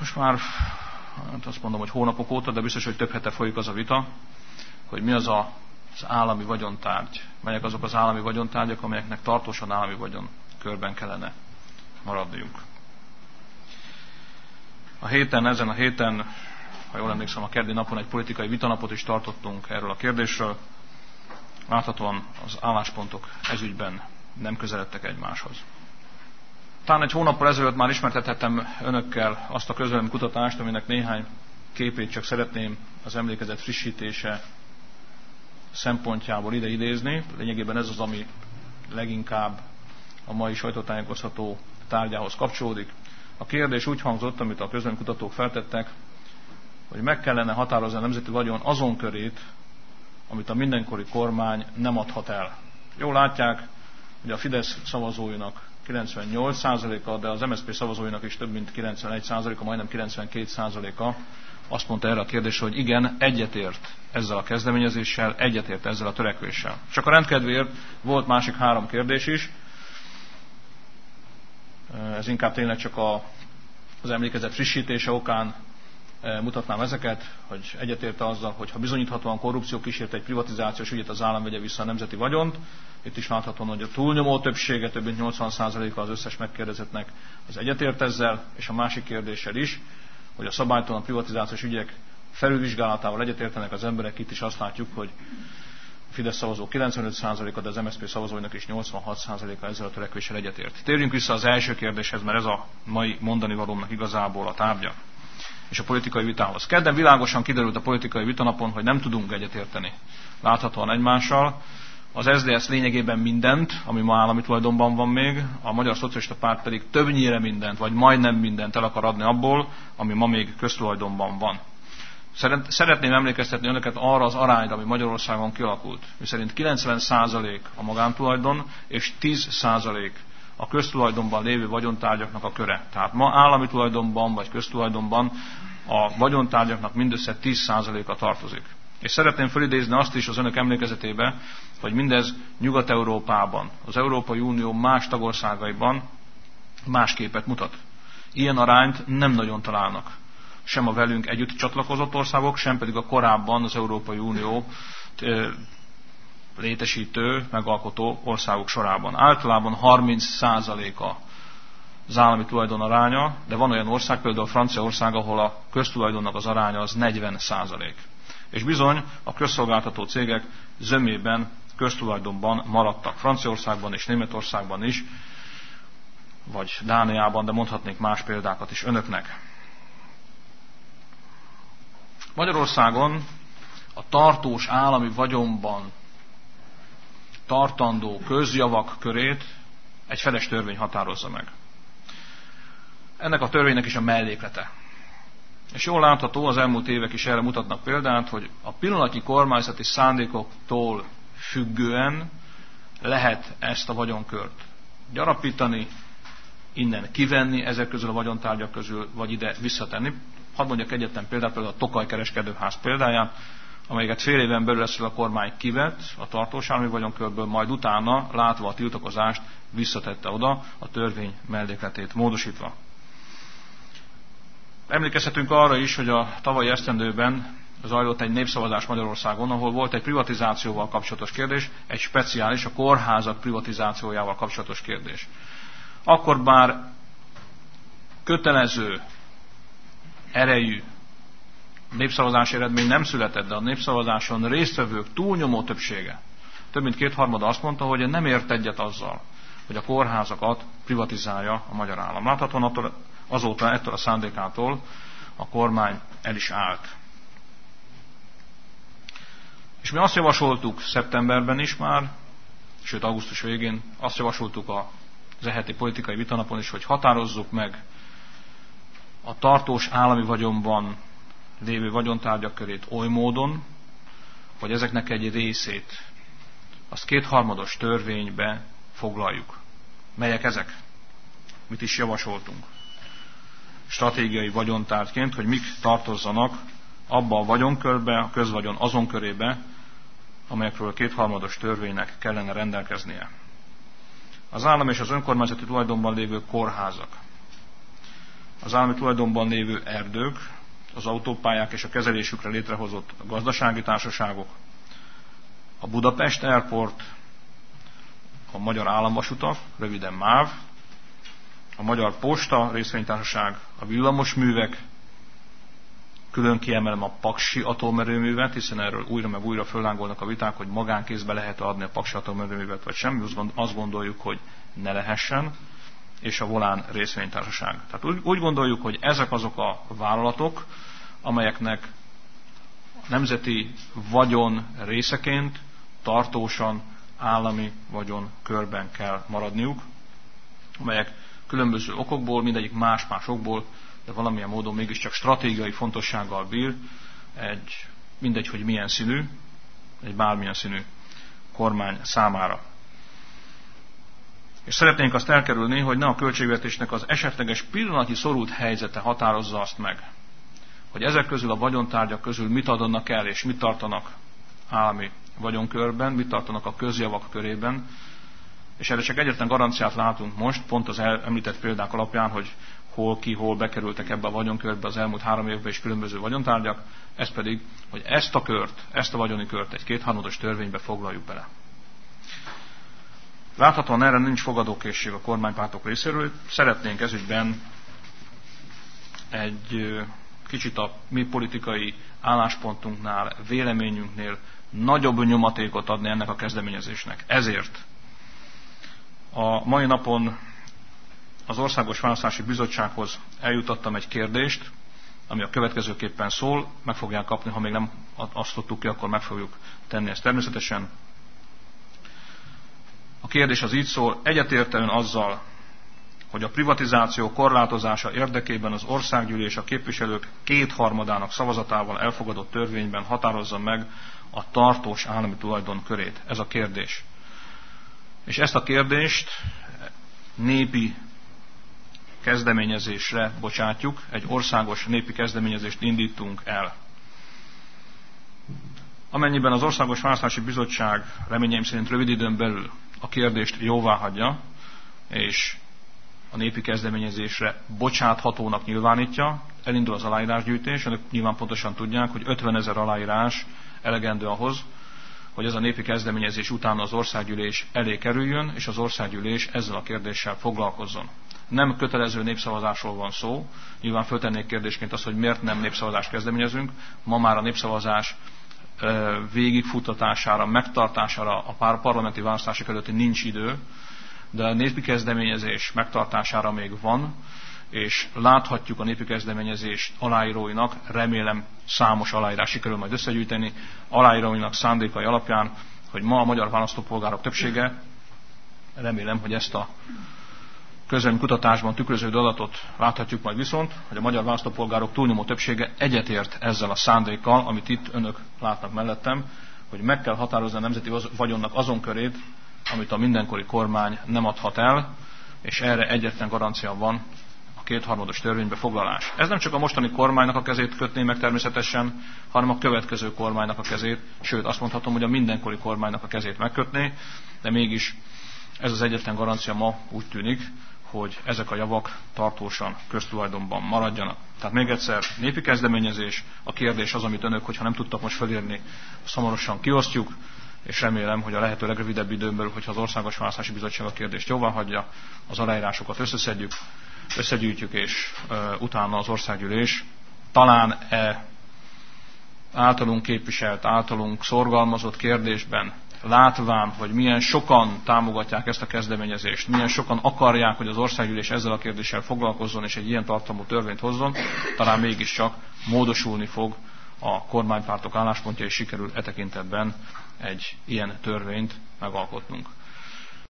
most már hát azt mondom, hogy hónapok óta, de biztos, hogy több hete folyik az a vita, hogy mi az az állami vagyontárgy, melyek azok az állami vagyontárgyak, amelyeknek tartósan állami vagyon körben kellene maradniuk. Ezen a héten, ha jól emlékszem, a keddi napon egy politikai vitanapot is tartottunk erről a kérdésről. Láthatóan az álláspontok ezügyben nem közeledtek egymáshoz. Talán egy hónappal ezelőtt már ismertethettem önökkel azt a közvéleménykutatást, aminek néhány képét csak szeretném az emlékezet frissítése szempontjából ide idézni. Lényegében ez az, ami leginkább a mai sajtótájékoztató tárgyához kapcsolódik. A kérdés úgy hangzott, amit a közvéleménykutatók feltettek, hogy meg kellene határozni a nemzeti vagyon azon körét, amit a mindenkori kormány nem adhat el. Jól látják, hogy a Fidesz szavazóinak 98%-a, de az MSZP szavazóinak is több mint 91%-a, majdnem 92%-a azt mondta erre a kérdésre, hogy igen, egyetért ezzel a kezdeményezéssel, egyetért ezzel a törekvéssel. Csak a rendkedvéért volt másik 3 kérdés is. Ez inkább tényleg csak az emlékezet frissítése okán mutatnám ezeket, hogy egyetérte azzal, hogy ha bizonyíthatóan korrupció kísért egy privatizációs ügyet, az állam vegye vissza a nemzeti vagyont. Itt is láthatóan, hogy a túlnyomó többsége, több mint 80%-a az összes megkérdezettnek az egyetért ezzel, és a másik kérdéssel is, hogy a szabálytalan privatizációs ügyek felülvizsgálatával egyetértenek az emberek. Itt is azt látjuk, hogy a Fidesz szavazó 95%-a, de az MSZP szavazóinak is 86%-a ezzel a törekvéssel egyetért. Térjünk vissza az első kérdéshez, mert ez a mai mondani valómnak igazából a tárgya, és a politikai vitához. Kedden világosan kiderült a politikai vitanapon, hogy nem tudunk egyetérteni láthatóan egymással. Az SZDSZ lényegében mindent, ami ma állami tulajdonban van még, a Magyar Szocialista Párt pedig többnyire mindent, vagy majdnem mindent el akar adni abból, ami ma még köztulajdonban van. Szeretném emlékeztetni önöket arra az arányra, ami Magyarországon kialakult, miszerint 90% a magántulajdon, és 10% a köztulajdonban lévő vagyontárgyaknak a köre. Tehát ma állami tulajdonban vagy köztulajdonban a vagyontárgyaknak mindössze 10%-a tartozik. És szeretném felidézni azt is az önök emlékezetébe, hogy mindez Nyugat-Európában, az Európai Unió más tagországaiban más képet mutat. Ilyen arányt nem nagyon találnak. Sem a velünk együtt csatlakozott országok, sem pedig a korábban az Európai Unió létesítő, megalkotó országok sorában. Általában 30% az állami tulajdon aránya, de van olyan ország, például Franciaország, ahol a köztulajdonnak az aránya az 40%. És bizony a közszolgáltató cégek zömében köztulajdonban maradtak. Franciaországban és Németországban is, vagy Dániában, de mondhatnék más példákat is önöknek. Magyarországon a tartós állami vagyonban tartandó közjavak körét egy feles törvény határozza meg. Ennek a törvénynek is a melléklete. És jól látható, az elmúlt évek is erre mutatnak példát, hogy a pillanatnyi kormányzati szándékoktól függően lehet ezt a vagyonkört gyarapítani, innen kivenni ezek közül a vagyontárgyak közül, vagy ide visszatenni. Hadd mondjak egyetlen példát, például a Tokaj kereskedőház példáját, amelyeket fél éven belül ezt a kormány kivett a tartós állami vagyonkörből, majd utána, látva a tiltakozást, visszatette oda, a törvény mellékletét módosítva. Emlékezhetünk arra is, hogy a tavalyi esztendőben zajlott egy népszavazás Magyarországon, ahol volt egy privatizációval kapcsolatos kérdés, egy speciális, a kórházak privatizációjával kapcsolatos kérdés. Akkor bár kötelező, erejű népszavazási eredmény nem született, de a népszavazáson résztvevők túlnyomó többsége, több mint 2/3 azt mondta, hogy nem ért egyet azzal, hogy a kórházakat privatizálja a magyar állam. Láthatóan azóta ettől a szándékától a kormány el is állt. És mi azt javasoltuk szeptemberben is már, sőt augusztus végén, azt javasoltuk az eheti politikai vitanapon is, hogy határozzuk meg a tartós állami vagyonban lévő vagyontárgyak körét oly módon, hogy ezeknek egy részét azt 2/3 törvénybe foglaljuk. Melyek ezek? Mit is javasoltunk? Stratégiai vagyontárgyként, hogy mik tartozzanak abba a vagyonkörbe, a közvagyon azon körébe, amelyekről a 2/3 törvénynek kellene rendelkeznie. Az állam és az önkormányzati tulajdonban lévő kórházak. az állami tulajdonban lévő erdők, az autópályák és a kezelésükre létrehozott gazdasági társaságok, a Budapest Airport, a Magyar Államvasutak, röviden MÁV, a Magyar Posta részvénytársaság, a villamosművek, külön kiemelem a Paksi atomerőművet, hiszen erről újra meg újra föllángolnak a viták, hogy magánkézbe lehet adni a Paksi atomerőművet, vagy sem. Azt gondoljuk, hogy ne lehessen, és a Volán részvénytársaság. Tehát úgy gondoljuk, hogy ezek azok a vállalatok, amelyeknek nemzeti vagyon részeként tartósan állami vagyon körben kell maradniuk, amelyek különböző okokból, mindegyik más-más okból, de valamilyen módon mégiscsak stratégiai fontossággal bír, mindegy, hogy milyen színű, egy bármilyen színű kormány számára. És szeretnénk azt elkerülni, hogy ne a költségvetésnek az esetleges pillanatnyi szorult helyzete határozza azt meg, hogy ezek közül a vagyontárgyak közül mit adnak el, és mit tartanak állami vagyonkörben, mit tartanak a közjavak körében, és erre csak egyetlen garanciát látunk most, pont az említett példák alapján, hogy hol bekerültek ebbe a vagyonkörbe az elmúlt 3 évben is különböző vagyontárgyak, ez pedig, hogy ezt a vagyoni kört egy 2/3 törvénybe foglaljuk bele. Láthatóan erre nincs fogadókészség a kormánypártok részéről. Szeretnénk ezügyben egy kicsit a mi politikai álláspontunknál, véleményünknél nagyobb nyomatékot adni ennek a kezdeményezésnek. Ezért a mai napon az Országos Választási Bizottsághoz eljuttattam egy kérdést, ami a következőképpen szól, meg fogják kapni, ha még nem azt tudtuk ki, akkor meg fogjuk tenni ezt természetesen. A kérdés az így szól: egyetért-e ön azzal, hogy a privatizáció korlátozása érdekében az országgyűlés a képviselők 2/3 szavazatával elfogadott törvényben határozza meg a tartós állami tulajdon körét? Ez a kérdés. És ezt a kérdést népi kezdeményezésre bocsátjuk, egy országos népi kezdeményezést indítunk el. Amennyiben az Országos Választási Bizottság reményeim szerint rövid időn belül a kérdést jóváhagyja, és a népi kezdeményezésre bocsáthatónak nyilvánítja, elindul az aláírásgyűjtés. Önök nyilván pontosan tudják, hogy 50 000 aláírás elegendő ahhoz, hogy ez a népi kezdeményezés után az országgyűlés elé kerüljön, és az országgyűlés ezzel a kérdéssel foglalkozzon. Nem kötelező népszavazásról van szó. Nyilván föltennék kérdésként azt, hogy miért nem népszavazást kezdeményezünk. Ma már a népszavazás végigfuttatására, megtartására a parlamenti választások előtti nincs idő, de a népi kezdeményezés megtartására még van, és láthatjuk a népi kezdeményezés aláíróinak, remélem számos aláírás sikerül majd összegyűjteni, aláíróinak szándékai alapján, hogy ma a magyar választópolgárok többsége, remélem, hogy ezt a közvéleménykutatásban tükröződő adatot láthatjuk majd viszont, hogy a magyar választópolgárok túlnyomó többsége egyetért ezzel a szándékkal, amit itt önök látnak mellettem, hogy meg kell határozni a nemzeti vagyonnak azon körét, amit a mindenkori kormány nem adhat el, és erre egyetlen garancia van, a 2/3 törvénybe foglalás. Ez nem csak a mostani kormánynak a kezét kötné meg természetesen, hanem a következő kormánynak a kezét, sőt azt mondhatom, hogy a mindenkori kormánynak a kezét megkötné, de mégis ez az egyetlen garancia ma úgy tűnik, hogy ezek a javak tartósan köztulajdonban maradjanak. Tehát még egyszer, népi kezdeményezés, a kérdés az, amit önök, hogyha nem tudtak most felírni, hamarosan kiosztjuk, és remélem, hogy a lehető legrövidebb időn belül, hogyha az Országos Választási Bizottság a kérdést jóváhagyja, az aláírásokat összegyűjtjük, és utána az országgyűlés talán általunk képviselt, általunk szorgalmazott kérdésben, látván, hogy milyen sokan támogatják ezt a kezdeményezést, milyen sokan akarják, hogy az országgyűlés ezzel a kérdéssel foglalkozzon és egy ilyen tartalmú törvényt hozzon, talán mégiscsak módosulni fog a kormánypártok álláspontja, és sikerül e tekintetben egy ilyen törvényt megalkotnunk.